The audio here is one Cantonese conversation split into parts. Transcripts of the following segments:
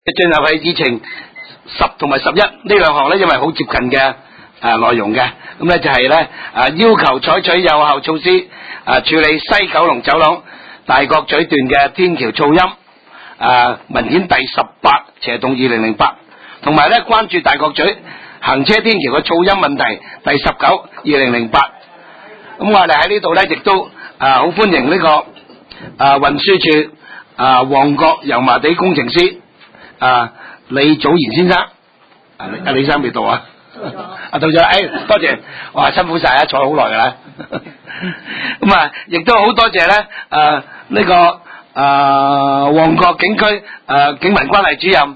進入去議程10同埋11呢兩項咧，因為好接近嘅內容嘅，咁咧就係咧要求採取有效措施處理西九龍走廊大角咀段嘅天橋噪音文件第18/2008，同埋咧關注大角咀行車天橋嘅噪音問題第19/2008。咁我哋喺呢度咧亦都好歡迎呢個運輸署旺角油麻地工程師李祖賢先生。李生未到啊？到咗，多謝，哇辛苦晒啊，坐好耐噶啦。咁亦都好多謝咧呢個旺角警區警民關係主任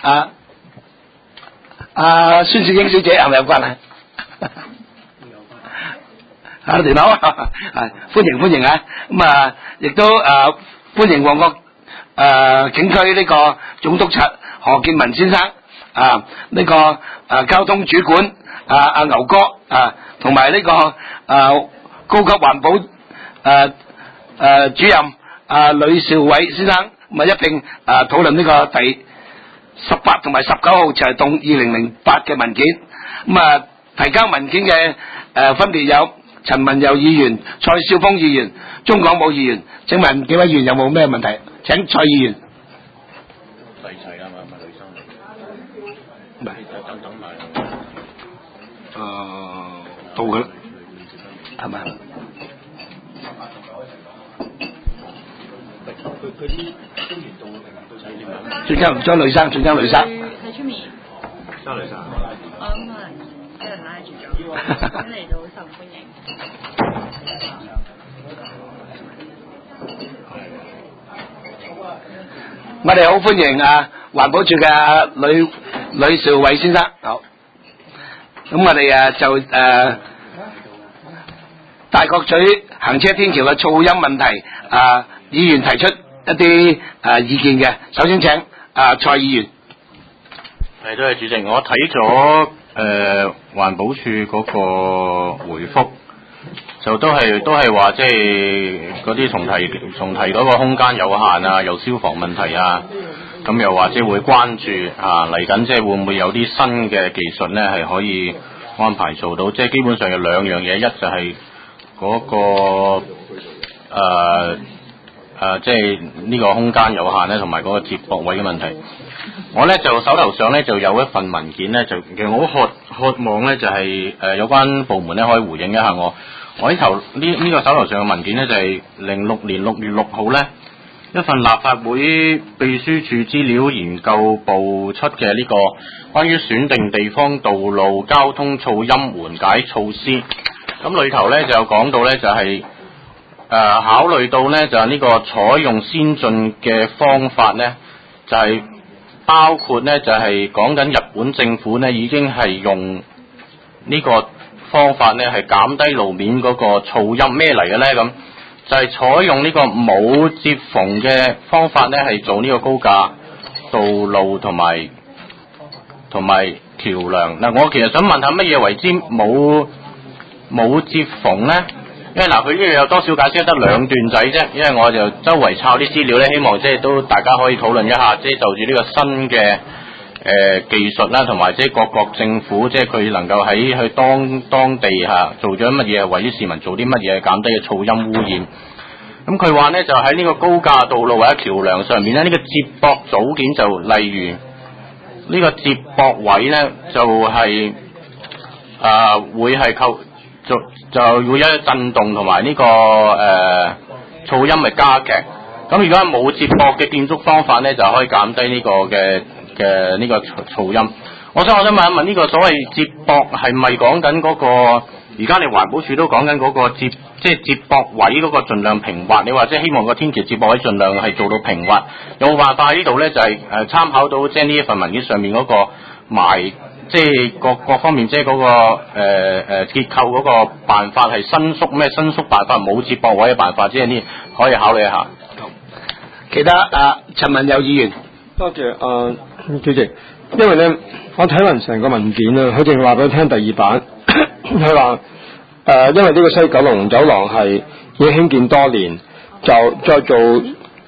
孫雪英小姐，係咪有關係？電腦歡迎啊！咁亦都歡迎旺角警區呢個總督察何建文先生，呢個交通主管阿牛哥，同埋呢個高級環保主任呂兆偉先生，咁一並討論呢個第18同埋19號就係動2008嘅文件。咁提交文件嘅分別有陳文佑議員、蔡少峰議員、鍾廣武議員。請問幾位議員有冇咩問題？請蔡議員。 細齊啊嘛，女生嚟。唔係，等埋。 到㗎啦，係咪？ 佢啲官員到齊點啊？ 張女生。 喺出面。 張女生。 我諗可能俾人拉住咗，咁嚟到受歡迎。 我哋好歡迎環保署嘅呂兆偉先生。好，咁我哋就大角咀行車天橋嘅噪音問題，議員提出一啲意見嘅。首先請蔡議員。 係，多謝主席。我睇咗環保署嗰個回覆，就都係話即係嗰啲重提嗰個空間有限啊，有消防問題啊，咁又或者會關注嚟緊即係會唔會有啲新嘅技術咧係可以安排做到，即係基本上有兩樣嘢，一就係嗰個即係呢個空間有限咧，同埋嗰個接駁位嘅問題。我咧就手頭上咧就有一份文件咧，就其實我好渴望咧就係有關部門咧可以回應一下我呢個手頭上嘅文件咧就係06年6月6號咧一份立法會秘書處資料研究部出嘅呢個關於選定地方道路交通噪音緩解措施。咁裏頭咧就有講到咧就係考慮到咧就係呢個採用先進嘅方法咧，就係包括咧就係講緊日本政府咧已經係用呢個方法咧係減低路面嗰個噪音，咩嚟嘅咧？咁就係採用呢個冇接縫嘅方法咧係做呢個高架道路同埋橋梁。嗱，我其實想問下乜嘢為之冇接縫咧？因為佢呢度有多少解釋得兩段仔啫，因為我就周圍抄啲資料咧，希望即係都大家可以討論一下，即係就住呢個新嘅技術啦，同埋即係各國政府即係佢能夠喺去當地做咗乜嘢，為啲市民做啲乜嘢減低嘅噪音污染。咁佢話咧就喺呢個高架道路或者橋梁上面咧，呢個接駁組件就例如呢個接駁位咧就係會係就會有震動同埋呢個噪音係加劇。咁如果係冇接駁嘅建築方法咧，就可以減低呢個嘅呢個噪音。我想問一問呢個所謂接駁係咪講緊嗰個？而家你環保署都講緊嗰個即係接駁位嗰個盡量平滑，你話即係希望個天橋接駁位盡量係做到平滑。有冇辦法喺呢度咧？就係參考到即係呢一份文件上面嗰個即係各方面即係嗰個結構嗰個辦法係伸縮辦法，冇接駁位嘅辦法，即係呢可以考慮一下。 其他陳文佑議員。 多謝主席，因為咧我睇完成個文件咧，佢淨話俾我聽第2版，佢話因為呢個西九龍走廊係已經興建多年，就再做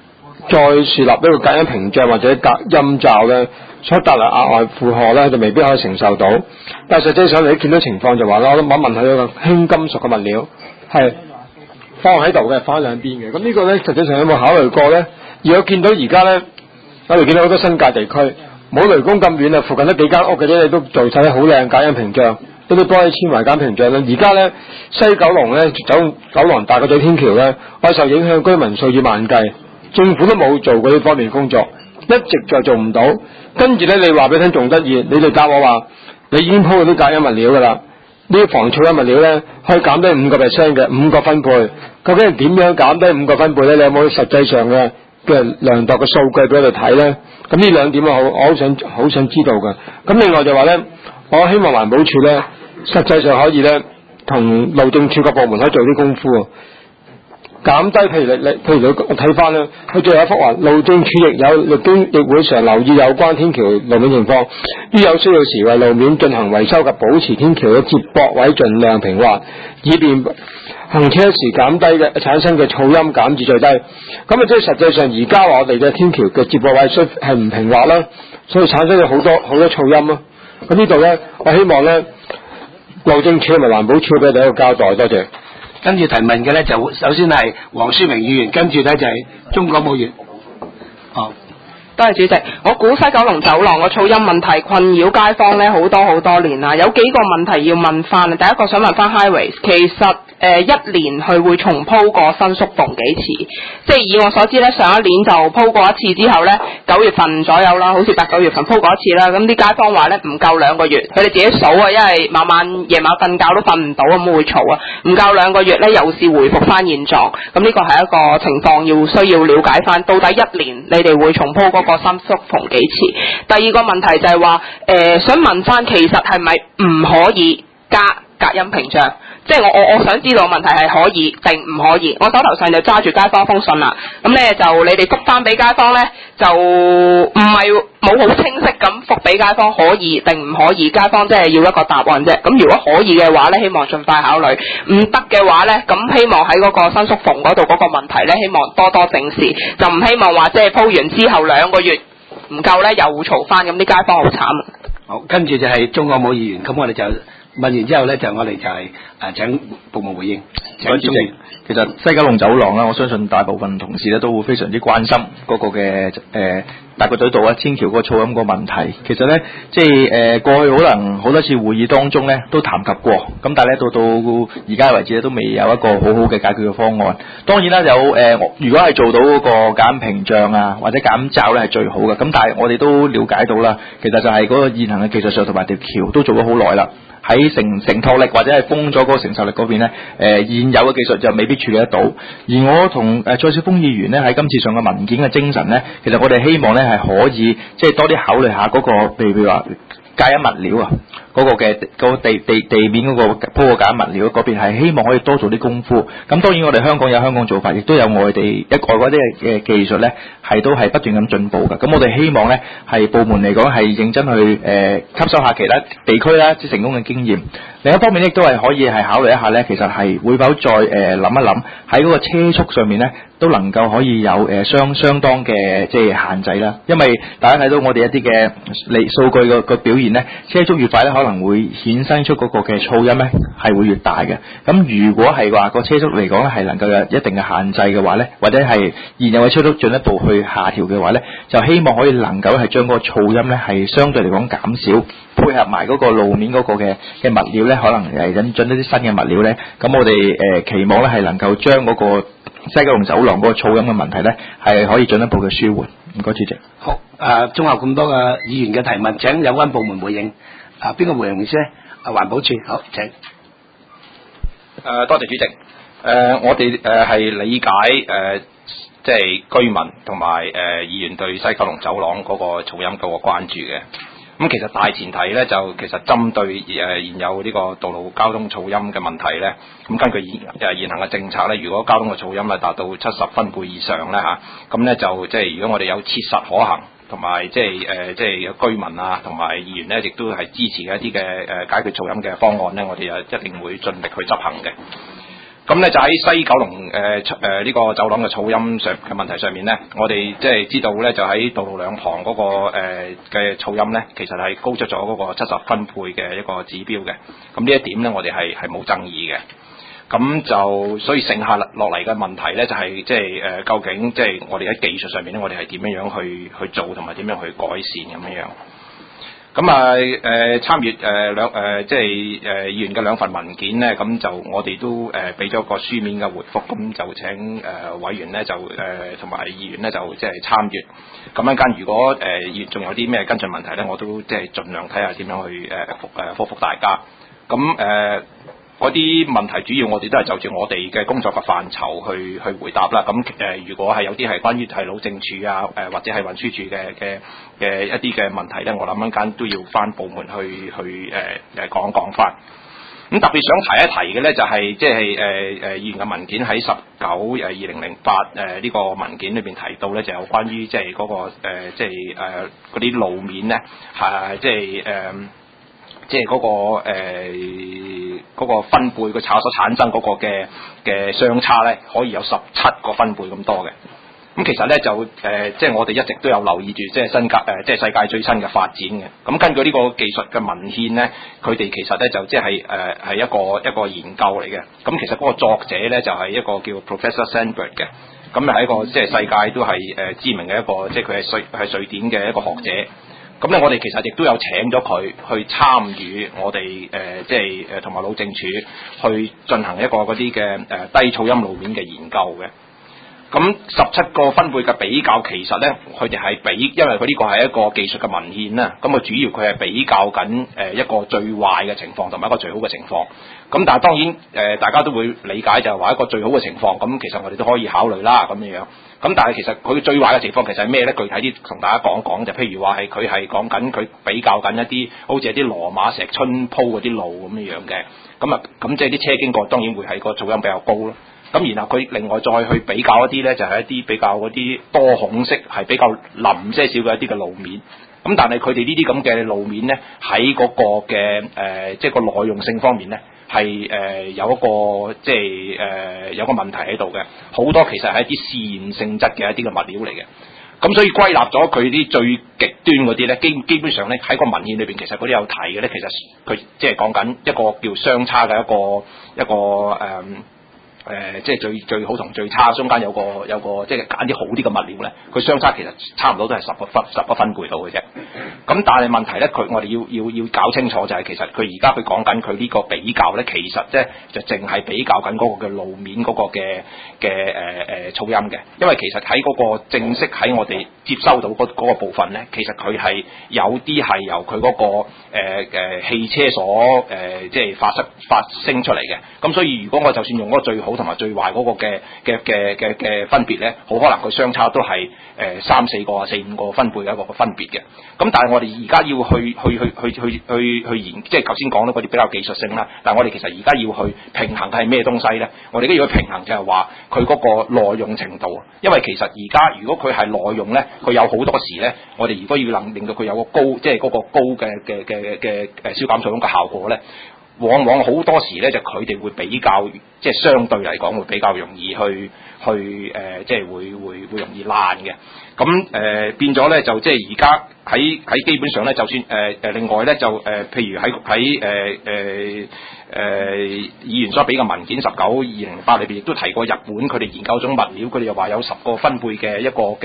再樹立呢個隔音屏障或者隔音罩咧，所帶來額外負荷咧，就未必可以承受到。但係實際上你見到情況就話啦，我問佢個輕金屬嘅物料係放喺度嘅，放喺兩邊嘅。咁呢個咧實際上有冇考慮過咧？而我見到而家咧，我哋見到好多新界地區冇雷公咁遠啊，附近得幾間屋嘅啫，你都做晒好靚隔音屏障，呢啲玻璃纖維隔音屏障咧。而家咧西九龍咧九龍大角咀天橋咧，我受影響居民數以萬計，政府都冇做過呢方面工作，一直就做唔到。跟住咧，你話俾你聽仲得意，你哋答我話，你已經鋪嗰啲隔音物料噶啦，呢啲防噪音物料咧可以減低5%嘅5個分貝。究竟係點樣減低5個分貝咧？你有冇實際上嘅量度嘅數據俾我哋睇咧？咁呢兩點我好想知道嘅。咁另外就話咧，我希望環保署咧，實際上可以咧同路政署各部門可以做啲功夫。減低，譬如你睇翻咧，佢最後一幅話，路政署亦會常留意有關天橋路面情況，於有需要時為路面進行維修及保持天橋嘅接駁位盡量平滑，以便行車時減低嘅產生嘅噪音減至最低。咁啊，即係實際上而家我哋嘅天橋嘅接駁位係唔平滑啦，所以產生咗好多噪音咯。咁呢度咧，我希望咧路政署同埋環保署俾我哋一個交代，多謝。 跟住提問嘅咧就首先係黃書明議員，跟住咧就係鍾國武議員。哦， 多謝主席。我估西九龍走廊個噪音問題困擾街坊咧好多年啦，有幾個問題要問翻。第一個想問翻 Highways， 其實一年佢會重鋪過新宿逢幾次？即係以我所知咧，上一年就鋪過一次之後咧，9月份左右啦，好似8、9月份鋪過一次啦。咁啲街坊話咧唔夠2個月，佢哋自己數啊，因為夜晚瞓覺都瞓唔到咁會嘈啊，唔夠2個月咧又是回復翻現狀。咁呢個係一個情況需要了解翻，到底一年你哋會重鋪嗰個新宿逢幾次？第二個問題就係話想問翻，其實係咪唔可以加隔音屏障？即係我想知道問題係可以定唔可以？我手頭上就揸住街坊封信啦，咁咧就你哋覆翻俾街坊咧，就唔係冇好清晰咁覆俾街坊可以定唔可以，街坊即係要一個答案啫。咁如果可以嘅話咧，希望盡快考慮；唔得嘅話咧，咁希望喺嗰個新宿逢嗰度嗰個問題咧，希望多正視，就唔希望話即係鋪完之後2個月唔夠咧又嘈翻，咁啲街坊好慘。 好，跟住就係鍾國武議員，咁我哋就問完之後咧，就我哋就係請部門回應。請主席， 其實西九龍走廊啦，我相信大部分同事咧都會非常之關心嗰個嘅大角咀道啊天橋嗰個噪音個問題。其實咧，即係過去可能好多次會議當中咧都談及過，咁但係咧到而家為止咧都未有一個好好嘅解決嘅方案。當然啦，如果係做到嗰個隔音屏障啊或者隔音罩咧係最好嘅。咁但係我哋都了解到啦，其實就係嗰個現行嘅技術上同埋條橋都做咗好耐啦。喺承托力或者係封咗嗰個承受力嗰邊咧，現有嘅技術就未必處理得到。而我同蔡少峰議員咧喺今次上嘅文件嘅精神咧，其實我哋希望咧係可以即係多啲考慮下嗰個，譬如話隔音物料啊，嗰個嘅嗰個地面嗰個鋪個隔音物料嗰邊係希望可以多做啲功夫。咁當然我哋香港有香港做法，亦都有外地外國啲嘅技術咧係都係不斷咁進步嘅。咁我哋希望咧係部門嚟講係認真去吸收下其他地區啦，即係成功嘅經驗。另一方面亦都係可以係考慮一下咧，其實係會否再諗一諗喺嗰個車速上面咧都能夠可以有相當嘅即係限制啦。因為大家睇到我哋一啲嘅數據個表現咧，車速越快咧可能會衍生出嗰個嘅噪音咧係會越大嘅。咁如果係話個車速嚟講咧係能夠有一定嘅限制嘅話咧，或者係現有嘅車速進一步去下調嘅話咧，就希望可以能夠係將嗰個噪音咧係相對嚟講減少，配合埋嗰個路面嗰個嘅物料咧，可能引進一啲新嘅物料咧。咁我哋期望咧係能夠將嗰個西九龍走廊嗰個噪音嘅問題咧係可以進一步嘅舒緩。唔該，主席。 好，綜合咁多嘅議員嘅提問，請有關部門回應。邊個回應先？環保署，好，請。 多謝主席。我哋係理解即係居民同埋議員對西九龍走廊嗰個噪音嗰個關注嘅。咁其實大前提咧，就其實針對現有呢個道路交通噪音嘅問題咧，咁根據現行嘅政策咧，如果交通嘅噪音係達到70分貝以上咧嚇，咁咧就即係如果我哋有切實可行同埋即係有居民啊同埋議員咧，亦都係支持嘅一啲嘅解決噪音嘅方案咧，我哋就一定會盡力去執行嘅。 咁咧就喺西九龍呢個走廊嘅噪音上嘅問題上面咧，我哋即係知道咧，就喺道路兩旁嗰、嘅噪音咧，其實係高出咗嗰個70分貝嘅一個指標嘅。咁呢一點咧，我哋係冇爭議嘅。咁就所以剩下落嚟嘅問題咧，就係即係究竟即係我哋喺技術上面咧，我哋係點樣去做同埋點樣去改善咁樣。咁啊參與即係議員嘅兩份文件咧，咁就我哋都俾咗個書面嘅回覆，咁就請委員咧就同埋議員咧就即係參閱。咁一間如果議員仲有啲咩跟進問題咧，我都即係盡量睇下點樣去覆大家。咁嗰啲問題主要我哋都係就住我哋嘅工作嘅範疇去回答啦。咁如果係有啲係關於係路政署啊，或者係運輸署嘅一啲嘅問題咧，我諗一間都要翻部門去講翻。咁特別想提一提嘅咧，就係即係議員嘅文件喺19/2008呢個文件裏邊提到咧，就有關於即係嗰個即係嗰啲路面咧即係嗰個分貝個所產生嗰個嘅相差咧，可以有17個分貝咁多嘅。咁其實咧就即係我哋一直都有留意住，即係即係世界最新嘅發展嘅。咁根據呢個技術嘅文獻咧，佢哋其實咧就即係係一個研究嚟嘅。咁其實嗰個作者咧就係一個叫 Professor Sandberg 嘅。咁係一個即係世界都係知名嘅一個，即係佢係瑞典嘅一個學者。咁咧，我哋其實亦都有請咗佢去參與我哋即係同埋路政署去進行一個嗰啲嘅低噪音路面嘅研究嘅。咁17個分貝嘅比較，其實咧佢哋係因為佢呢個係一個技術嘅文獻啦。咁主要佢係比較緊一個最壞嘅情況同埋一個最好嘅情況。咁但係當然大家都會理解就係話一個最好嘅情況，咁其實我哋都可以考慮啦咁樣。咁但係其實佢最壞嘅情況其實係咩咧？具體啲同大家講講，就譬如話係佢係講緊佢比較緊一啲好似係啲羅馬石春鋪嗰啲路咁樣嘅。咁即係啲車經過當然會係個噪音比較高咯。咁然後佢另外再去比較一啲咧，就係一啲比較嗰啲多孔式係比較腍些少嘅一啲嘅路面。咁但係佢哋呢啲咁嘅路面咧，喺嗰個嘅即係個耐用性方面咧，係有一個即係有個問題喺度嘅。好多其實係一啲試驗性質嘅一啲嘅物料嚟嘅。咁所以歸納咗佢啲最極端嗰啲咧，基本上咧喺個文獻裏邊，其實嗰啲有提嘅咧，其實佢即係講緊一個叫相差嘅一個即係最好同最差中間有個即係揀啲好啲嘅物料咧，佢相差其實差唔多都係10個分貝度嘅啫。咁但係問題咧，我哋要搞清楚就係其實佢而家佢講緊佢呢個比較咧，其實咧就淨係比較緊嗰個嘅路面嗰個嘅噪音嘅，因為其實喺嗰個正式喺我哋接收到嗰個部分咧，其實佢係有啲係由佢嗰個汽車所即係發聲出嚟嘅。咁所以如果我就算用嗰個最好同埋最壞嗰個嘅分別咧，好可能佢相差都係3、4個啊、4、5個分貝嘅一個分別嘅。咁但係我哋而家要去研，即係頭先講到嗰啲比較技術性啦。但係我哋其實而家要去平衡係咩東西咧？我哋而家要去平衡就係話佢嗰個耐用程度。因為其實而家如果佢係耐用咧，佢有好多時咧，我哋如果要令到佢有個高，即係嗰個高嘅消減噪音嘅效果咧。往往好多時咧，就佢哋會比較，即係相對嚟講會比較容易去即係會容易爛嘅。咁變咗咧，就即係而家喺基本上咧，就算另外咧就譬如喺議員所俾嘅文件19/2008裏邊，亦都提過日本佢哋研究種物料，佢哋又話有10個分貝嘅一個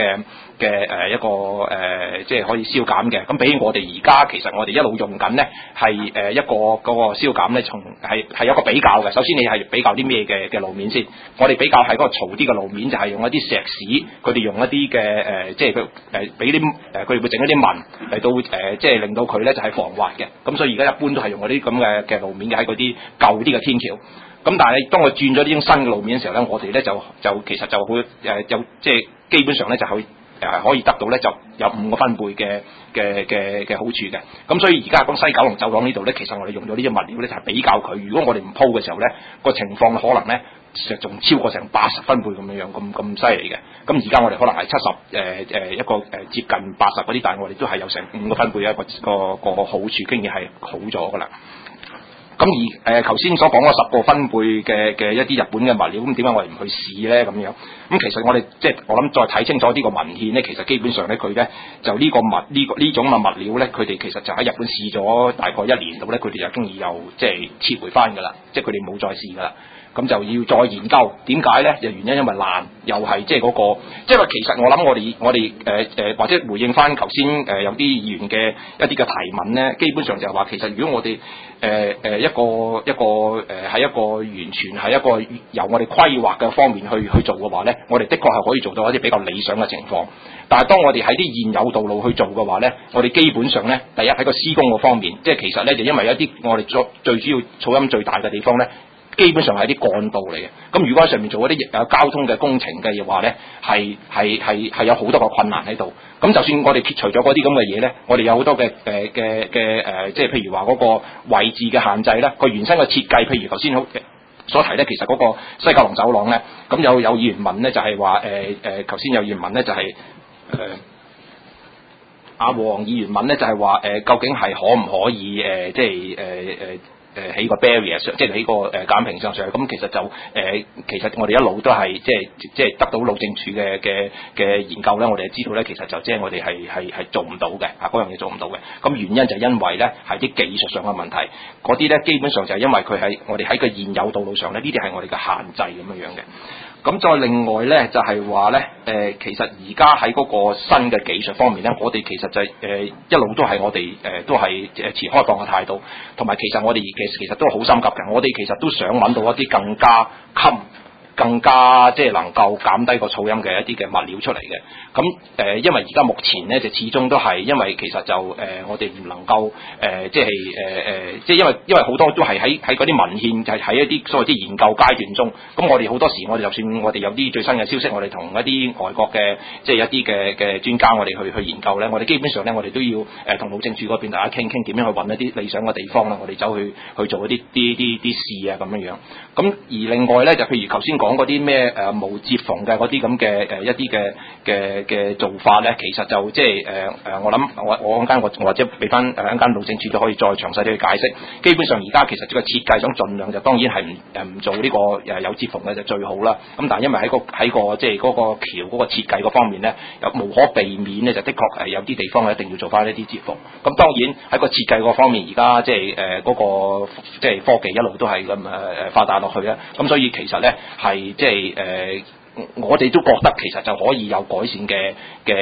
即係可以消減嘅。咁比起我哋而家，其實我哋一路用緊咧係一個嗰個消減咧，係有一個比較嘅。首先你係比較啲咩嘅路面先？我哋比較係嗰個嘈啲嘅路面，就係用一啲石屎，佢哋用一啲嘅即係佢俾啲佢哋會整一啲紋嚟到即係令到佢咧就係防滑嘅。咁所以而家一般都係用嗰啲咁嘅路面嘅，喺嗰啲舊啲嘅天橋。咁但係當佢轉咗呢種新嘅路面嘅時候咧，我哋咧就其實就好有即係基本上咧就可以得到咧就有5個分貝嘅好處嘅。咁所以而家講西九龍走廊呢度咧，其實我哋用咗呢隻物料咧就係比較佢。如果我哋唔鋪嘅時候咧，個情況可能咧仲超過成80分貝咁樣咁犀利嘅。咁而家我哋可能係70一個接近80嗰啲，但係我哋都係有成5個分貝一個好處，經已係好咗噶啦。 咁而頭先所講嗰10個分貝嘅一啲日本嘅物料，咁點解我哋唔去試咧咁樣？咁其實我哋即係我諗再睇清楚呢個文獻咧，其實基本上咧佢咧就呢種嘅物料咧，佢哋其實就喺日本試咗大概1年度咧，佢哋就經已又即係撤回翻㗎啦，即係佢哋冇再試㗎啦。咁就要再研究點解咧？就原因因為爛，又係即係嗰個，即係話其實我諗我哋或者回應翻頭先有啲議員嘅一啲嘅提問咧，基本上就係話其實如果我哋一個喺一個完全係一個由我哋規劃嘅方面去做嘅話咧，我哋的確係可以做到一啲比較理想嘅情況。但係當我哋喺啲現有道路去做嘅話咧，我哋基本上咧，第一喺個施工嘅方面，即係其實咧就因為一啲我哋最主要噪音最大嘅地方咧。基本上係啲幹道嚟嘅，咁如果喺上面做一啲交通嘅工程嘅話咧，係有好多個困難喺度。咁就算我哋撇除咗嗰啲咁嘅嘢咧，我哋有好多嘅即係譬如話嗰個位置嘅限制咧，佢原生嘅設計，譬如頭先所提咧，其實嗰個西九龍走廊咧，咁有議員問咧，就係話頭先有議員問咧，就係阿黃議員問咧，就係話究竟係可唔可以即係起個 barrier 上，即係起個減屏上去。咁其實就其實我哋一路都係即係得到路政署嘅研究咧，我哋知道咧，其實就即係我哋係做唔到嘅，嗰樣嘢做唔到嘅。咁原因就因為咧係啲技術上嘅問題，嗰啲咧基本上就係因為佢係我哋喺個現有道路上咧，呢啲係我哋嘅限制咁樣嘅。咁再另外咧就係話咧，其實而家喺嗰個新嘅技術方面咧，我哋其實就一路都係我哋都係持開放嘅態度，同埋其實我哋其實都好心急嘅，我哋其實都想揾到一啲更加即係能夠減低個噪音嘅一啲嘅物料出嚟嘅。咁因為而家目前咧就始終都係因為其實就我哋唔能夠即係因為好多都係喺嗰啲文獻就係喺一啲所謂啲研究階段中。咁我哋好多時我哋就算我哋有啲最新嘅消息，我哋同一啲外國嘅即係一啲嘅專家，我哋去研究咧，我哋基本上咧我哋都要同路政署嗰邊大家傾點樣去揾一啲理想嘅地方啦，我哋走去做一啲試啊咁樣樣。咁而另外咧就譬如頭先講嗰啲咩無接縫嘅嗰啲咁嘅一啲嘅做法咧，其實就即係我諗我間我或者俾翻一間路政署就可以再詳細啲去解釋。基本上而家其實呢個設計想盡量就當然係唔做呢個有接縫嘅就最好啦。咁但係因為喺個即係嗰個橋嗰個設計嗰方面咧，有無可避免咧，就的確係有啲地方一定要做翻呢啲接縫。咁當然喺個設計嗰方面，而家即係嗰個即係科技一路都係咁發達落去啊。咁所以其實咧係即係我哋都覺得其實就可以有改善嘅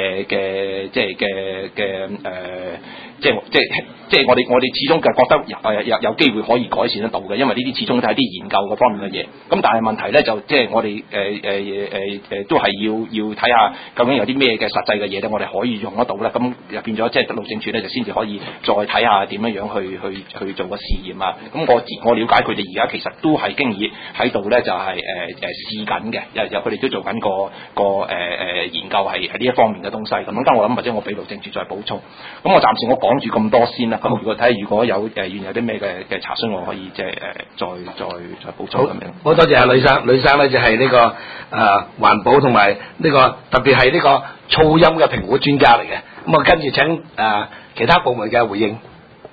即係我哋始終就覺得有機會可以改善得到嘅，因為呢啲始終都係啲研究嗰方面嘅嘢。咁但係問題咧就即係我哋都係要睇下究竟有啲咩嘅實際嘅嘢咧，我哋可以用得到咧。咁又變咗即係路政署咧就先至可以再睇下點樣去做個試驗啊。咁我了解佢哋而家其實都係經已喺度咧，就係試緊嘅，有佢哋都做緊個研究係呢一方面嘅東西。咁但我諗或者我俾路政署再補充。咁我暫時我講住咁多先啦。咁如果有有啲咩嘅查詢，我可以即係再補充咁樣。 好多謝阿呂生，呂生咧就係呢個環保同埋呢個特別係呢個噪音嘅評估專家嚟嘅。咁我跟住請其他部門嘅回應。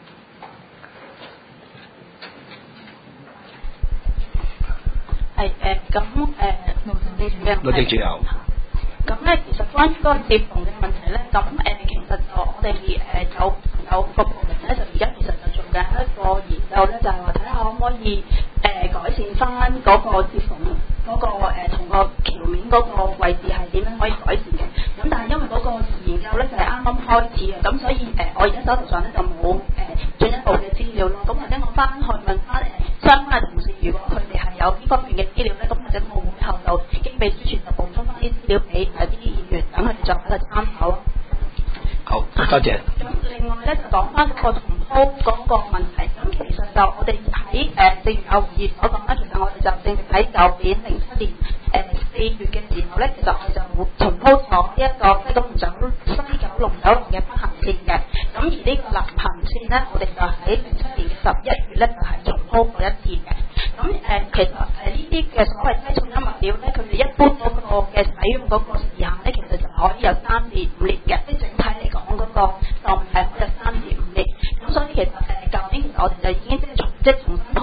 係咁路政署有。 咁咧，其實關於嗰個接縫嘅問題咧，咁其實就我哋有個部門咧，就而家其實就做緊一個研究咧，就係話睇下可唔可以改善翻嗰個接縫嗰個同個橋面嗰個位置係點樣可以改善嘅。咁但係因為嗰個研究咧就係啱啱開始嘅，咁所以我而家手頭上咧就冇進一步嘅資料咯。咁或者我翻去問翻相關嘅同事，如果佢哋係有呢方面嘅資料咧，咁或者我會後就經秘書處就補充翻啲資料俾啲議員，等佢哋作一個參考咯。 好，多謝。 咁另外咧就講翻嗰個重鋪嗰個問題，咁其實就我哋喺正如阿胡議員所講啦，其實我哋就正正喺舊年07年4月嘅時候咧，其實我哋就重鋪咗呢一個西九龍走廊嘅北行線嘅。咁而呢個南行線咧，我哋就喺07年嘅11月咧就係重鋪過一次嘅。咁其實呢啲嘅所謂低噪音物料咧，佢哋一般嗰個嘅使用嗰個時限咧，其實就可以有3至5年嘅，即係整體嚟講嗰個壽命係可以有3至5年。咁所以其實舊年其實我哋就已經即係重新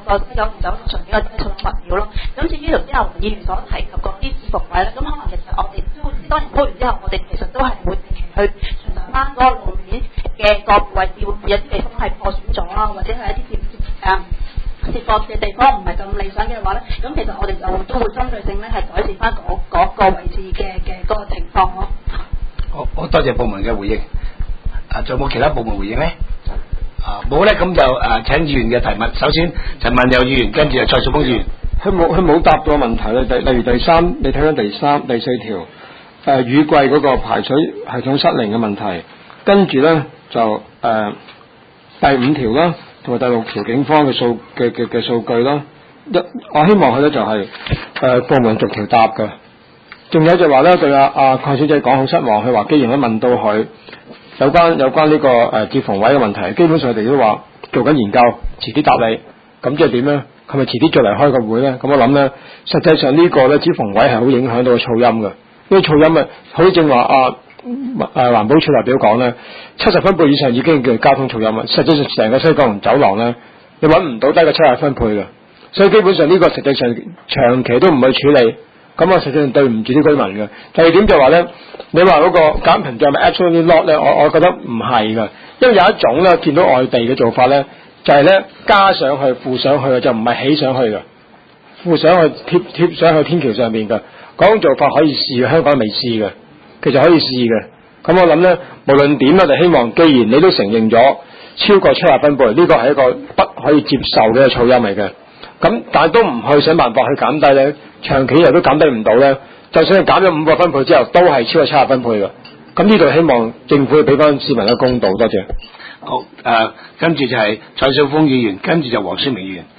個西九龍走廊上幾個低層物料咯。咁至於頭先阿黃議員所提及嗰啲指縫位咧，咁可能其實我哋都當然鋪完之後，我哋其實都係會定期去巡查翻嗰個路面嘅個別位置，會唔會有啲地方係破損咗啊，或者係一啲接駁嘅地方唔係咁理想嘅話咧，咁其實我哋就都會針對性咧係改善翻嗰個位置嘅嗰個情況咯。 好多謝部門嘅回應。仲有冇其他部門回應咧？冇咧，咁就請議員嘅提問。首先陳文友議員，跟住就蔡少峰議員。 佢冇答到問題咧。例如第三，你睇緊第四條雨季嗰個排水系統失靈嘅問題，跟住咧就第5條啦，同埋第6條警方嘅數據啦。我希望佢咧就係部門逐條答嘅。仲有就話咧對鄺小姐講好失望，佢話既然咧問到佢有關呢個接縫位嘅問題，基本上佢哋都話做緊研究，遲啲答你。咁即係點咧？係咪遲啲再嚟開個會咧？咁我諗咧，實際上呢個咧接縫位係好影響到個噪音嘅。因為噪音好似正話環保署代表講咧，70分貝以上已經叫交通噪音啦。實際上成個西九龍走廊咧，你揾唔到低過70分貝嘅，所以基本上呢個實際上長期都唔去處理。咁我實際上對唔住啲居民嘅。第二點就話咧，你話嗰個減屏障係咪 absolutely not 咧？我覺得唔係嘅，因為有一種咧見到外地嘅做法咧，就係咧加上去附上去嘅，就唔係起上去嘅，附上去貼上去天橋上面嘅嗰種做法可以試嘅，香港未試嘅，其實可以試嘅。咁我諗咧，無論點我哋希望，既然你都承認咗超過70分貝，呢個係一個不可以接受嘅噪音嚟嘅。咁但係都唔去想辦法去減低咧，長期又都減低唔到咧，就算係減咗5個分貝之後，都係超過70分貝嘅。咁呢度希望政府俾翻市民嘅公道。多謝。 好，跟住就係蔡少峰議員，跟住就黃宣明議員。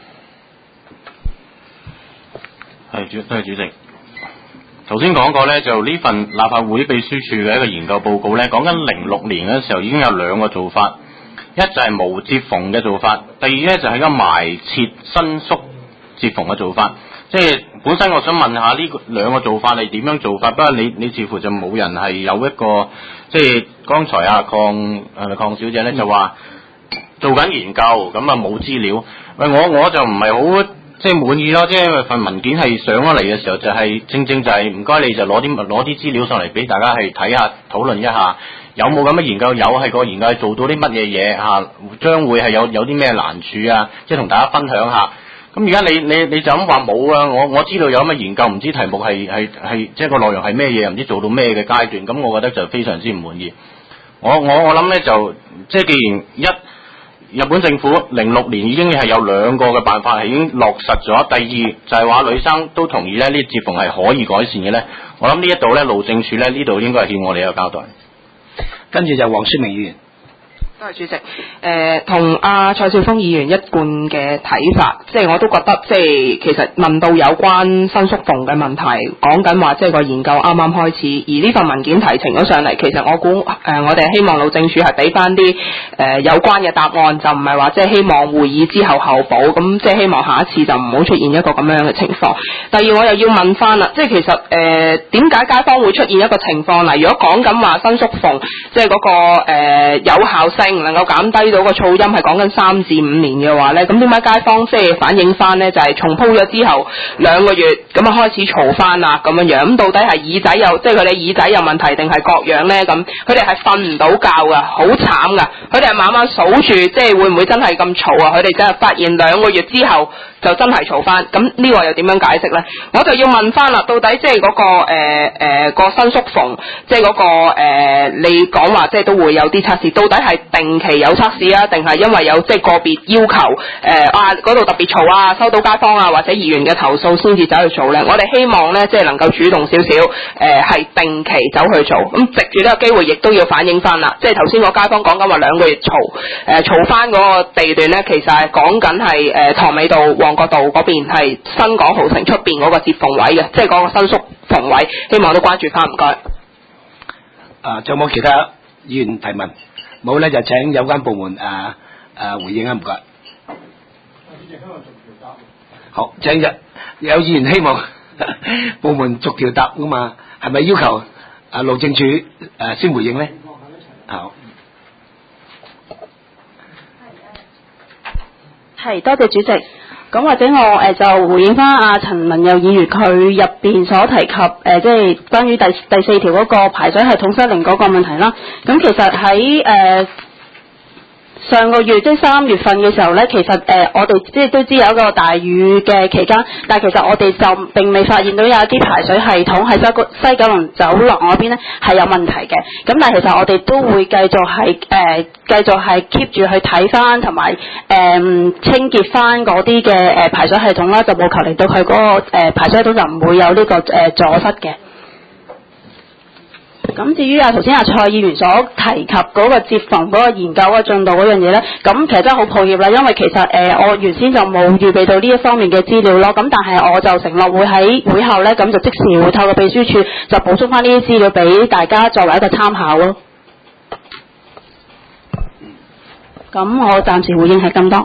多謝主席。頭先講過咧，就呢份立法會秘書處嘅一個研究報告咧，講緊06年嘅時候已經有2個做法，一就係無接縫嘅做法，第二咧就係一個埋設伸縮接縫嘅做法。即係本身我想問下呢2個做法係點樣做法，不過你似乎就冇人係有一個，即係剛才鄺小姐咧就話做緊研究，咁啊冇資料。喂，我就唔係好即係滿意咯，即係因為份文件係上咗嚟嘅時候就係正就係唔該你就攞啲資料上嚟俾大家去睇下討論一下，有冇咁嘅研究？有係個研究係做到啲乜嘢嘢嚇？將會係有啲咩難處啊？即係同大家分享下。咁而家你就咁話冇啊？我知道有乜研究，唔知題目係即係個內容係咩嘢，唔知做到咩嘅階段。咁我覺得就非常之唔滿意。我諗咧就即係既然日本政府06年已經係有2個嘅辦法係已經落實咗，第二就係話女生都同意咧呢啲接縫係可以改善嘅咧。我諗呢一度咧路政署咧呢度應該係欠我哋一個交代。 跟住就黃宣明議員。 多謝主席。同蔡少峰議員一貫嘅睇法，即係我都覺得即係其實問到有關伸縮縫嘅問題，講緊話即係個研究啱啱開始，而呢份文件提呈咗上嚟，其實我估我哋希望路政署係俾翻啲有關嘅答案，就唔係話即係希望會議之後後補，咁即係希望下一次就唔好出現一個咁樣嘅情況。第二我又要問翻啦，即係其實點解街坊會出現一個情況嗱？如果講緊話伸縮縫，即係嗰個有效性能夠減低到個噪音係講緊3至5年嘅話咧，咁點解街坊即係反映翻咧就係重鋪咗之後2個月咁啊開始嘈翻啦咁樣，咁到底係耳仔有即係佢哋耳仔有問題定係各樣咧？咁佢哋係瞓唔到覺噶，好慘噶，佢哋係晚晚數住即係會唔會真係咁嘈啊？佢哋真係發現2個月之後就真係嘈翻，咁呢個又點樣解釋咧？我就要問翻啦，到底即係嗰個伸縮縫，即係嗰個你講話即係都會有啲測試，到底係定期有測試啊，定係因為有即係個別要求嗰度特別嘈啊，收到街坊啊或者議員嘅投訴先至走去做咧？我哋希望咧即係能夠主動少少，係定期走去做。咁藉住呢個機會，亦都要反映翻啦，即係頭先個街坊講緊話2個月嘈翻嗰個地段咧，其實係講緊係塘尾道、旺角道嗰邊係新港豪城出邊嗰個接縫位嘅，即係嗰個伸縮縫位，希望都關注翻，唔該。 仲有冇其他議員提問？冇咧就請有關部門回應啊，唔該。好，請有議員希望部門逐條答啊嘛，係咪要求路政署先回應咧？好。 係，多謝主席。 咁或者我就回應翻阿陳文佑議員佢入邊所提及即係關於第4條嗰個排水系統失靈嗰個問題啦。咁其實喺上個月即係3月份嘅時候咧，其實我哋即係都知有一個大雨嘅期間，但係其實我哋就並未發現到有一啲排水系統喺西九龍走廊嗰邊咧係有問題嘅。咁但係其實我哋都會繼續係 keep 住去睇翻同埋清潔翻嗰啲嘅排水系統啦，就務求令到佢嗰個排水系統就唔會有呢個阻塞嘅。咁至於頭先蔡議員所提及嗰個接縫嗰個研究嗰個進度嗰樣嘢咧，咁其實真係好抱歉啦，因為其實我原先就冇預備到呢一方面嘅資料咯，咁但係我就承諾會喺會後咧，咁就即時會透過秘書處就補充翻呢啲資料俾大家作為一個參考咯。咁我暫時回應係咁多。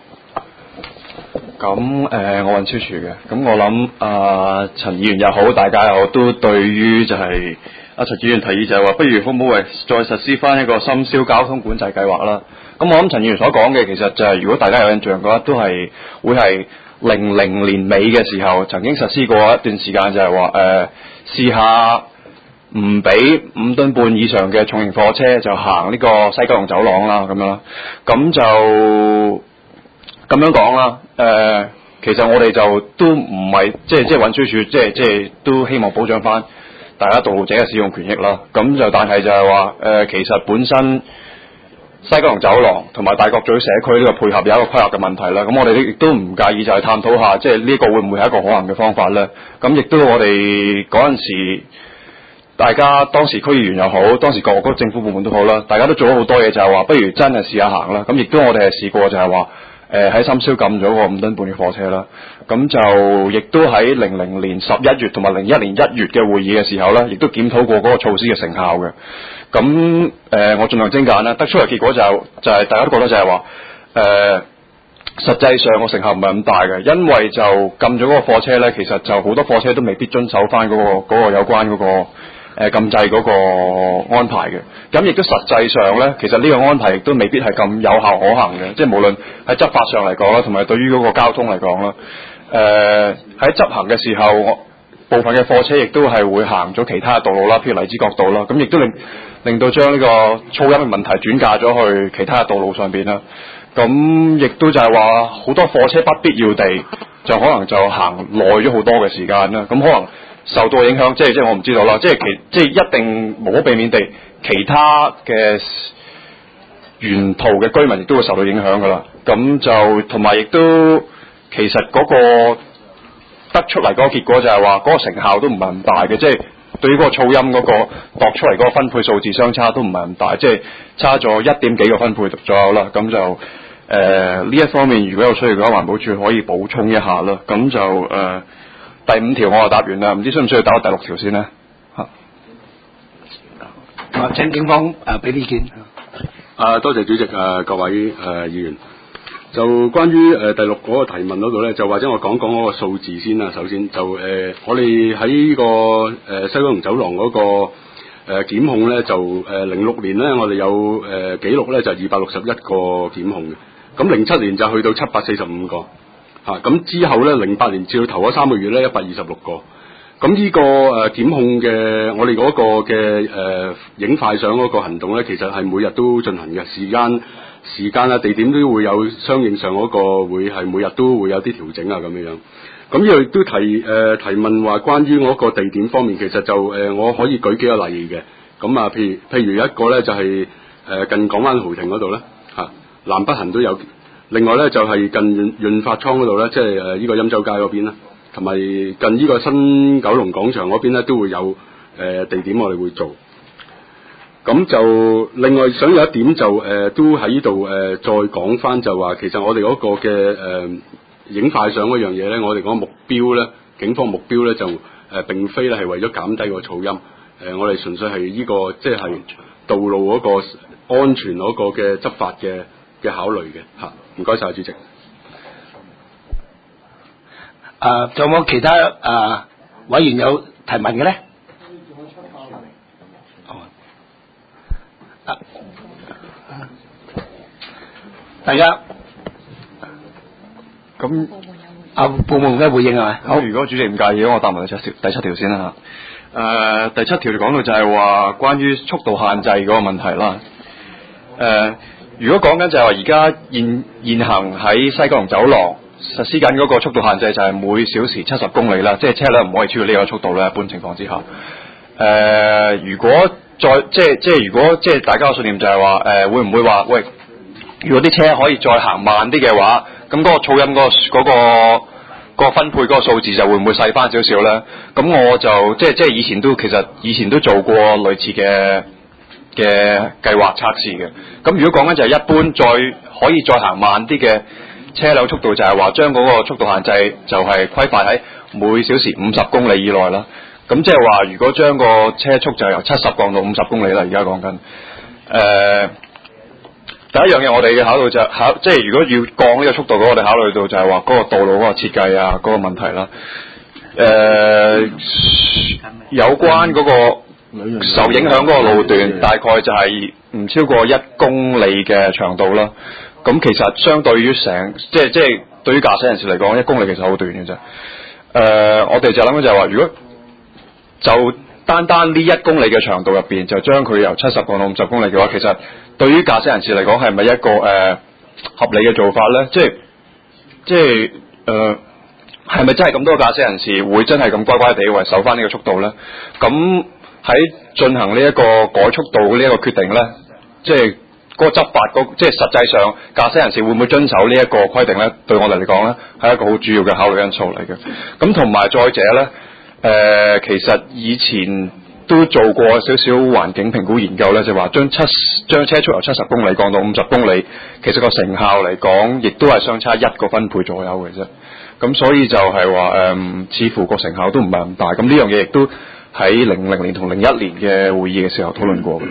咁我運輸署嘅，咁我諗陳議員又好，大家又好，都對於就係陳議員提議就係話，不如好唔好再實施翻一個深宵交通管制計劃啦。咁我諗陳議員所講嘅其實就係、如果大家有印象嘅話，都係會係00年尾嘅時候曾經實施過一段時間，就係話試下唔俾5噸半以上嘅重型貨車就行呢個西九龍走廊啦，咁樣啦，咁就咁樣講啦。其實我哋就都唔係即係運輸署，即係都希望保障翻大家道路者嘅使用權益啦。咁就但係就係話其實本身西九龍走廊同埋大角咀社區呢個配合有一個規劃嘅問題啦。咁我哋亦都唔介意就係探討下，即係呢個會唔會係一個可行嘅方法咧？咁亦都我哋嗰陣時，大家當時區議員又好，當時各個政府部門都好啦，大家都做咗好多嘢，就係話不如真係試下行啦。咁亦都我哋係試過就係話喺深宵禁咗個5噸半嘅貨車啦。咁就亦都喺00年11月同埋01年1月嘅會議嘅時候咧，亦都檢討過嗰個措施嘅成效嘅。咁我盡量精簡啦，得出嚟結果就係大家都覺得就係話實際上個成效唔係咁大嘅，因為就禁咗嗰個貨車咧，其實就好多貨車都未必遵守翻嗰個有關嗰個禁制嗰個安排嘅。咁亦都實際上咧，其實呢個安排亦都未必係咁有效可行嘅，即係無論喺執法上嚟講啦，同埋對於嗰個交通嚟講啦，喺執行嘅時候，部分嘅貨車亦都係會行咗其他嘅道路啦，譬如荔枝角道啦，咁亦都令到將呢個噪音嘅問題轉嫁咗去其他嘅道路上邊啦。咁亦都就係話好多貨車不必要地就可能就行耐咗好多嘅時間啦。咁可能受到影響，即係我唔知道啦。即係一定無可避免地，其他嘅沿途嘅居民亦都會受到影響噶啦。咁就同埋亦都其實嗰個得出嚟嗰個結果就係話嗰個成效都唔係咁大嘅，即係對於嗰個噪音嗰個度出嚟嗰個分配數字相差都唔係咁大，即係差咗1點幾個分配左右啦。咁就呢一方面如果有需要嘅話，環保署可以補充一下啦。咁就第5條我就答完啦，唔知需唔需要打到第6條先呢？ 請警方俾啲意見。 多謝主席各位議員。就關於第6嗰個提問嗰度咧，就或者我講嗰個數字先啦。首先就我哋喺呢個西九龍走廊嗰個檢控咧，就06年咧，我哋有記錄咧就261個檢控嘅。咁07年就去到745個嚇。咁之後咧08年至到頭嗰3個月咧126個。咁呢個檢控嘅我哋嗰個嘅影快相嗰個行動咧，其實係每日都進行嘅，時間啊地點都會有相應上嗰個會係每日都會有啲調整啊咁樣。咁呢度亦都提問話關於嗰個地點方面，其實就我可以舉幾個例嘅。咁啊譬如一個咧就係近港灣豪庭嗰度咧嚇，南北行都有。另外咧就係近潤發倉嗰度咧，即係呢個欽州街嗰邊啦。同埋近呢個新九龍廣場嗰邊咧，都會有地點我哋會做。咁就另外想有一點就都喺呢度再講翻，就話其實我哋嗰個嘅影快相嗰樣嘢咧，我哋嗰個目標咧，警方目標咧就並非咧係為咗減低個噪音，我哋純粹係呢個即係道路嗰個安全嗰個嘅執法嘅考慮嘅嚇。唔該晒主席。 仲有冇其他委員有提問嘅咧？大家咁部門嘅回應係咪？ 好，如果主席唔介意，我答埋第七條先啦嚇。第七條就講到就係話關於速度限制嗰個問題啦。如果講緊就係話而家現行喺西九龍走廊實施緊嗰個速度限制就係每小時70公里啦，即係車輛唔可以超過呢個速度咧。一般情況之下，如果如果大家嘅信念就係話會唔會話喂，如果啲車可以再行慢啲嘅話，咁嗰個噪音嗰個分配嗰個數字就會唔會細翻少少咧？咁我就其實以前都做過類似嘅計劃測試嘅。咁如果講緊就係一般可以再行慢啲嘅車輛速度，就係話將嗰個速度限制就係規範喺每小時50公里以內啦。咁即係話，如果將個車速就由70降到50公里啦，而家講緊。第一樣嘢我哋嘅考慮即係如果要降呢個速度，我哋考慮到就係話嗰個道路嗰個設計啊，嗰個問題啦。有關嗰個受影響嗰個路段，大概就係唔超過1公里嘅長度啦。咁其實相對於即係對於駕駛人士嚟講，1公里其實好短嘅啫。我哋就諗緊就係話，如果就單呢1公里嘅長度入邊，就將佢由70降到50公里嘅話，其實對於駕駛人士嚟講係咪一個合理嘅做法咧？係咪真係咁多駕駛人士會真係咁乖乖地為守翻呢個速度咧？咁喺進行呢一個改速度呢一個決定咧，即係嗰個執法即係實際上駕駛人士會唔會遵守呢一個規定咧？對我哋嚟講咧，係一個好主要嘅考慮因素嚟嘅。咁同埋再者咧，其實以前都做過少少環境評估研究咧，就話將車速由70公里降到50公里，其實個成效嚟講，亦都係相差1個分貝左右嘅啫。咁所以就係話似乎個成效都唔係咁大。咁呢樣嘢亦都喺00年同01年嘅會議嘅時候討論過嘅。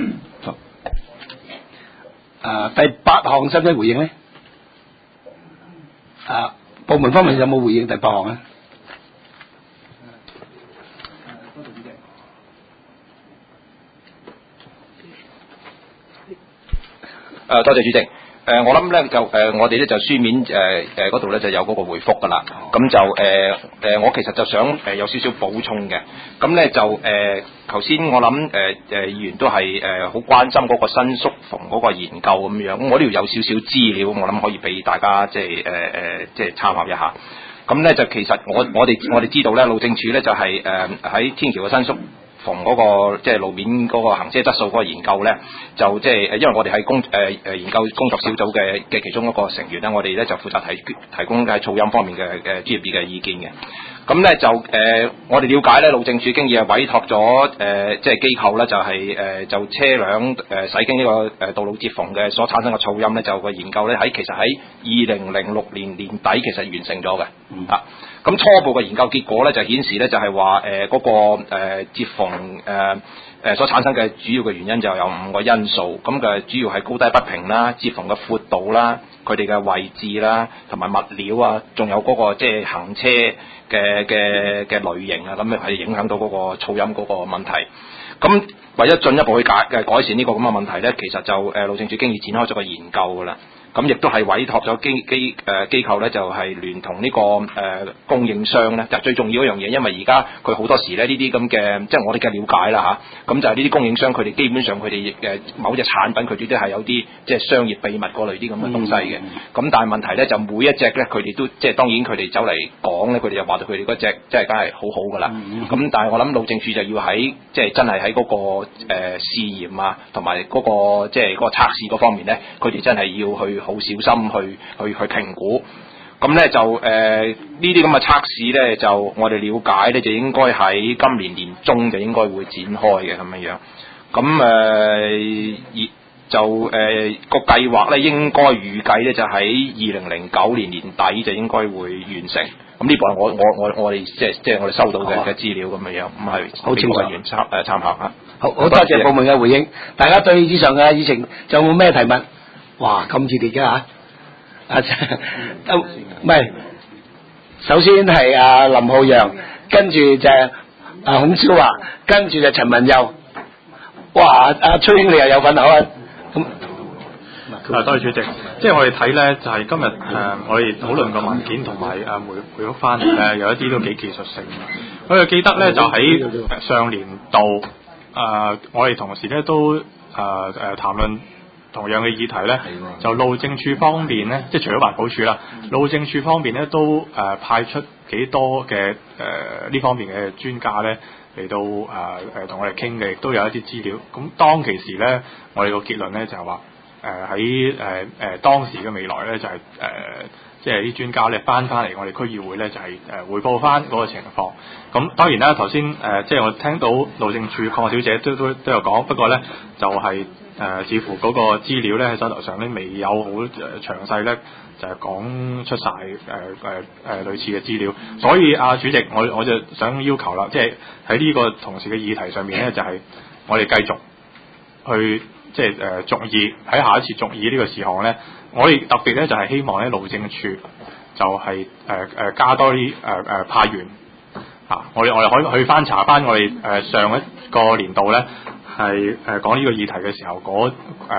第8項使唔使回應咧？部門方面有冇回應第8項咧？ 多謝主席。我諗咧就我哋咧就書面嗰度咧就有嗰個回覆㗎啦。咁就我其實就想有少少補充嘅。咁咧就頭先我諗議員都係好關心嗰個新宿逢嗰個研究咁樣。咁我呢度有少少資料，我諗可以俾大家即係參考一下。咁咧就其實我哋知道咧，路政署咧就係喺天橋嘅新宿逢嗰個即係路面嗰個行車質素嗰個研究咧，就即係因為我哋係研究工作小組嘅其中一個成員咧，我哋咧就負責提供喺噪音方面嘅專業嘅意見嘅。咁咧就我哋了解咧，路政署經已係委託咗即係機構咧，就係就車輛駛經呢個道路接縫嘅所產生嘅噪音咧，就個研究咧其實喺2006年年底其實完成咗嘅。咁初步嘅研究結果咧就顯示咧就係話嗰個接縫所產生嘅主要嘅原因就有5個因素。咁嘅主要係高低不平啦、接縫嘅闊度啦、佢哋嘅位置啦、同埋物料啊，仲有嗰個即係行車嘅類型啊，咁樣係影響到嗰個噪音嗰個問題。咁為咗進一步去改善呢個咁嘅問題咧，其實就路政署經已展開咗個研究㗎啦。咁亦都係委託咗機構咧，就係聯同呢個供應商咧，就最重要一樣嘢，因為而家佢好多時咧呢啲咁嘅，即係我哋嘅了解啦嚇，咁就係呢啲供應商佢哋基本上佢哋某隻產品佢哋都係有啲即係商業秘密嗰類啲咁嘅東西嘅。咁但係問題咧就每一隻咧佢哋都即係當然佢哋走嚟講咧，佢哋就話到佢哋嗰隻即係梗係好好噶啦。咁但係我諗路政署就要喺即係真係喺嗰個試驗啊，同埋嗰個即係嗰個測試嗰方面咧，佢哋真係要去好小心去評估。咁咧就呢啲咁嘅測試咧，就我哋了解咧，就應該喺今年年中就應該會展開嘅咁樣樣。咁就個計劃咧，應該預計咧就喺2009年年底就應該會完成。咁呢部係我哋即係我哋收到嘅資料咁樣樣，咁係好清楚委員參考嚇。好多謝部門嘅回應。大家對以上嘅議程仲有冇咩提問？哇，咁熱烈嘅嚇！唔係，首先係林浩洋，跟住就孔超華，跟住就陳文佑。哇！阿崔兄你又有份口啊！咁多謝主席。即係我哋睇咧，就係今日我哋討論個文件同埋回覆翻嚟咧，有一啲都幾技術性。我哋記得咧，就喺上年度我哋同時咧都談論同樣嘅議題咧，就路政署方面咧，即係除咗環保署啦，路政署方面咧都派出幾多嘅呢方面嘅專家咧嚟到同我哋傾嘅，亦都有一啲資料。咁當其時咧，我哋個結論咧就係話喺當時嘅未來咧就係即係啲專家咧翻嚟我哋區議會咧就係匯報翻嗰個情況。咁當然啦，頭先即係我聽到路政署鄺小姐都有講，不過咧就係似乎嗰個資料咧喺手頭上咧未有好詳細咧，就係講出晒類似嘅資料。所以主席，我就想要求啦，即係喺呢個同時嘅議題上面咧，就係我哋繼續去即係續議喺下一次續議呢個事項咧，我哋特別咧就係希望咧路政署就係加多啲派員我哋可以去翻查翻我哋上一個年度咧係講呢個議題嘅時候嗰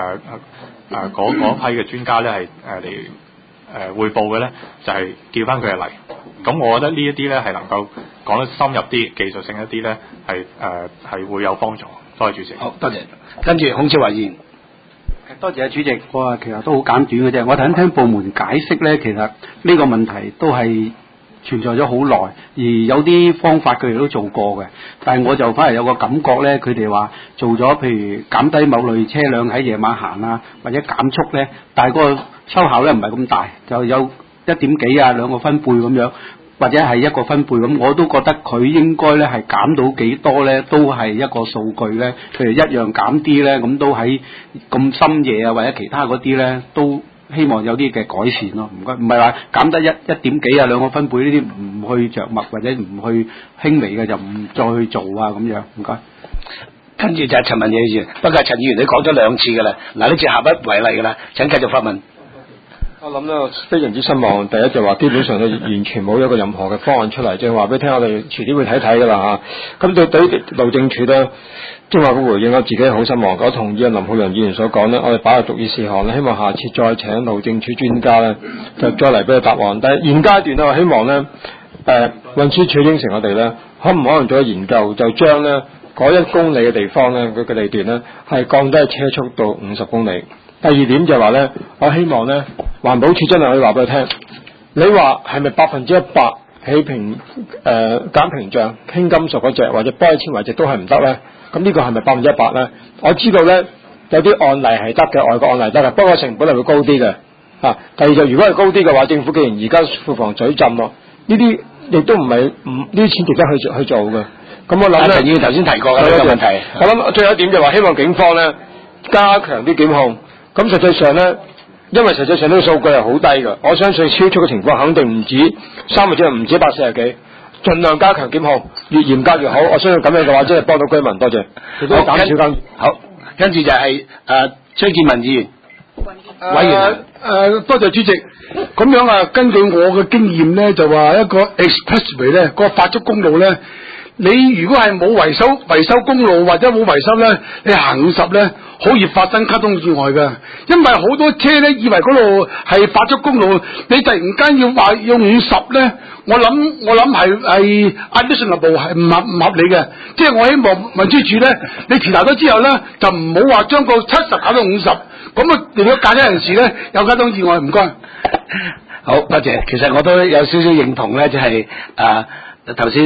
批嘅專家咧係嚟匯報嘅咧，就係叫翻佢嚟。咁我覺得呢一啲咧係能夠講得深入啲、技術性一啲咧，係會有幫助。多謝主席。 好，多謝。跟住孔超華議員。 多謝主席，我其實都好簡短嘅啫。我頭先聽部門解釋咧，其實呢個問題都係存在咗好耐，而有啲方法佢哋都做過嘅。但係我就反而有個感覺咧，佢哋話做咗譬如減低某類車輛喺夜晚行啊，或者減速咧，但係個收效咧唔係咁大，就有1點幾2個分貝咁樣。或者係一個分貝咁，我都覺得佢應該咧係減到幾多咧，都係一個數據咧。譬如一樣減啲咧，咁都喺咁深夜啊，或者其他嗰啲咧，都希望有啲嘅改善咯。唔該，唔係話減得1點幾2個分貝呢啲唔去着墨或者唔去輕微嘅就唔再去做啊咁樣。唔該。 跟住就係陳文義議員，不過陳議員你講咗2次㗎啦，嗱呢次下不為例㗎啦，請繼續發問。 我諗咧非常之失望。第一就話基本上咧完全冇一個任何嘅方案出嚟，即係話俾你聽，我哋遲啲會睇睇㗎啦嚇。咁對於路政署咧，即係話個回應，我自己好失望。我同意林浩陽議員所講咧，我哋擺入續議事項咧，希望下次再請路政署專家咧，就再嚟俾佢答案。但係現階段咧，我希望咧運輸署應承我哋咧，可唔可能做個研究，就將咧嗰1公里嘅地方咧，佢嘅地段咧係降低車速到50公里。第二點就係話咧，我希望咧環保署真係可以話俾佢聽，你話係咪100%起減屏障輕金屬嗰隻或者玻璃纖維隻都係唔得咧？咁呢個係咪100%咧？我知道咧有啲案例係得嘅，外國案例得嘅，不過成本係會高啲嘅。第二就如果係高啲嘅話，政府既然而家庫房水浸咯，呢啲亦都唔係呢啲錢值得去做嘅。咁我諗咧， 陳議員頭先提過嘅呢個問題， 我諗最後一點就話希望警方咧加強啲檢控。咁實際上咧，因為實際上呢個數據係好低嘅，我相信超速嘅情況肯定唔止3或者唔止140幾，盡量加強檢控，越嚴格越好。我相信咁樣嘅話，真係幫到居民。多謝。 好，減少間。好，跟住就係崔建文議員。委員。 多謝主席。咁樣啊，根據我嘅經驗咧，就話一個 expressway 咧，個快速公路咧，你如果係冇維修公路或者冇維修咧，你行50咧，好易發生交通意外㗎。因為好多車咧以為嗰度係快速公路，你突然間要話要50咧，我諗係 additional 係唔合理嘅。即係我希望運輸署咧，你調查咗之後咧，就唔好話將個70減到50，咁啊如果駕駛人士咧有交通意外，唔該。 好，多謝。其實我都有少少認同咧，就係頭先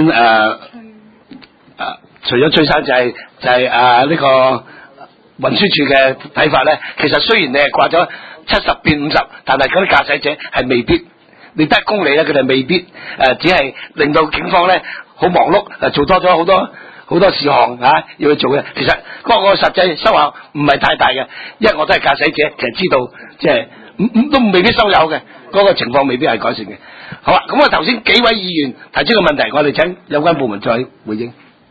除咗崔生就係呢個運輸署嘅睇法咧。其實雖然你係掛咗70變50，但係嗰啲駕駛者係未必，你得1公里咧，佢哋未必只係令到警方咧好忙碌，做多咗好多事項要去做嘅。其實嗰個實際收效唔係太大嘅，因為我都係駕駛者，其實知道即係都未必收有嘅，嗰個情況未必係改善嘅。好啦，咁我頭先幾位議員提出嘅問題，我哋請有關部門再回應。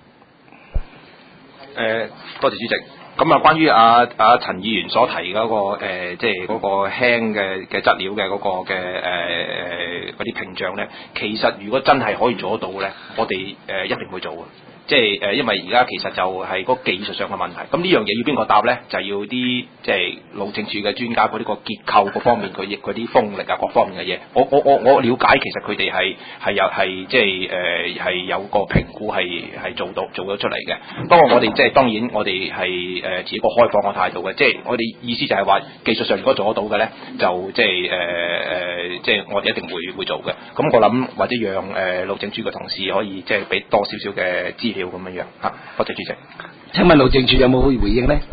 多謝主席。咁啊，關於陳議員所提嗰個即係嗰個輕嘅質料嘅嗰個嘅嗰啲屏障咧，其實如果真係可以做得到咧，我哋一定會做嘅。 即係因為而家其實就係嗰個技術上嘅問題，咁呢樣嘢要邊個答咧？就要啲即係路政署嘅專家嗰啲個結構嗰方面，佢啲風力啊各方面嘅嘢，我了解其實佢哋係即係係有個評估係做咗出嚟嘅。不過我哋即係當然我哋係持一個開放嘅態度嘅，即係我哋意思就係話技術上如果做得到嘅咧，就即係即係我哋一定會做嘅。咁我諗或者讓路政署嘅同事可以即係俾多少少嘅資料咁樣樣嚇。多謝主席。 請問路政署有冇回應咧？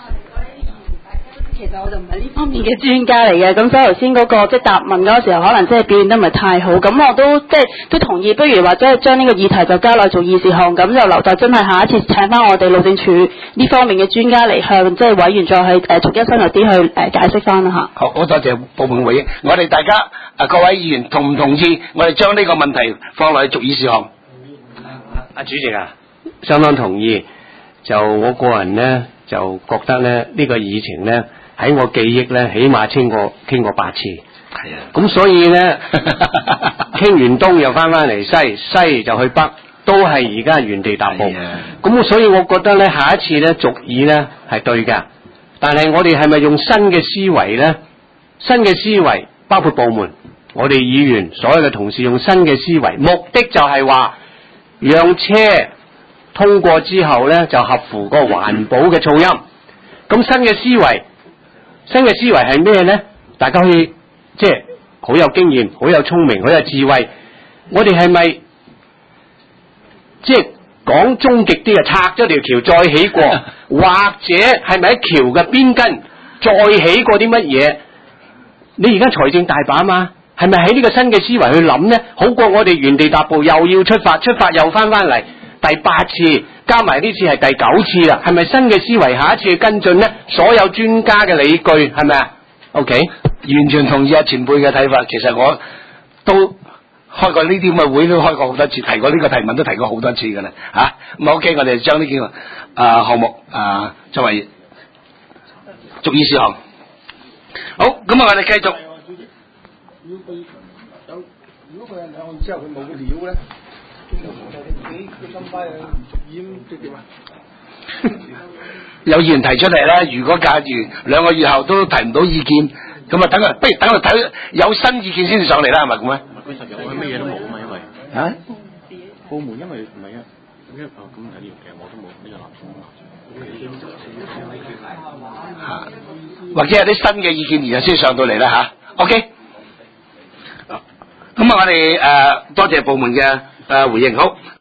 其實我就唔係呢方面嘅專家嚟嘅，咁所以頭先嗰個即係答問嗰個時候，可能即係表現得唔係太好，咁我都即係都同意，不如或者係將呢個議題就交落做議事項，咁就留待真係下一次請翻我哋路政署呢方面嘅專家嚟向即係委員再去逐一深入啲去解釋翻啦嚇。 好多謝部門回應，我哋大家各位議員同唔同意我哋將呢個問題放落去逐議事項？ 主席啊，相當同意。就我個人呢，就覺得呢，呢個議程呢，喺我記憶呢，起碼傾過8次。係啊。咁所以呢，傾完東又翻嚟西，西就去北，都係而家原地踏步。咁所以我覺得呢，下一次呢，逐議呢係對㗎。但係我哋係咪用新嘅思維呢？新嘅思維包括部門，我哋議員所有嘅同事用新嘅思維，目的就係話讓車通過之後呢，就合乎個環保嘅噪音。咁新嘅思維係咩呢？大家可以即係好有經驗、好有聰明、好有智慧。我哋係咪即係講終極啲啊？拆咗條橋再起過，或者係咪喺橋嘅邊根再起過啲乜嘢？你而家財政大把嘛？係咪喺呢個新嘅思維去諗呢？好過我哋原地踏步，又要出發又翻嚟。第8次加埋呢次係第9次啦，係咪新嘅思維下一次去跟進呢？所有專家嘅理據係咪啊 ？OK， 完全同意前輩嘅睇法。其實我都開過呢啲咁嘅會，都開過好多次，提過呢個提問都提過好多次㗎啦嚇。咁 OK， 我哋將呢幾個項目作為逐議事項。好，咁我哋繼續。 如果佢係兩項之後佢冇料咧？ 有議員提出嚟咧，如果假如2個月後都提唔到意見，咁啊不如等佢睇有新意見先至上嚟啦，係咪咁咧？ 佢實有佢乜嘢都冇啊嘛，因為啊部門因為唔係啊，咁緊要嘅我都冇呢個立場。 或者有啲新嘅意見然後先上到嚟啦吓 OK。咁我哋多謝部門嘅回應，好。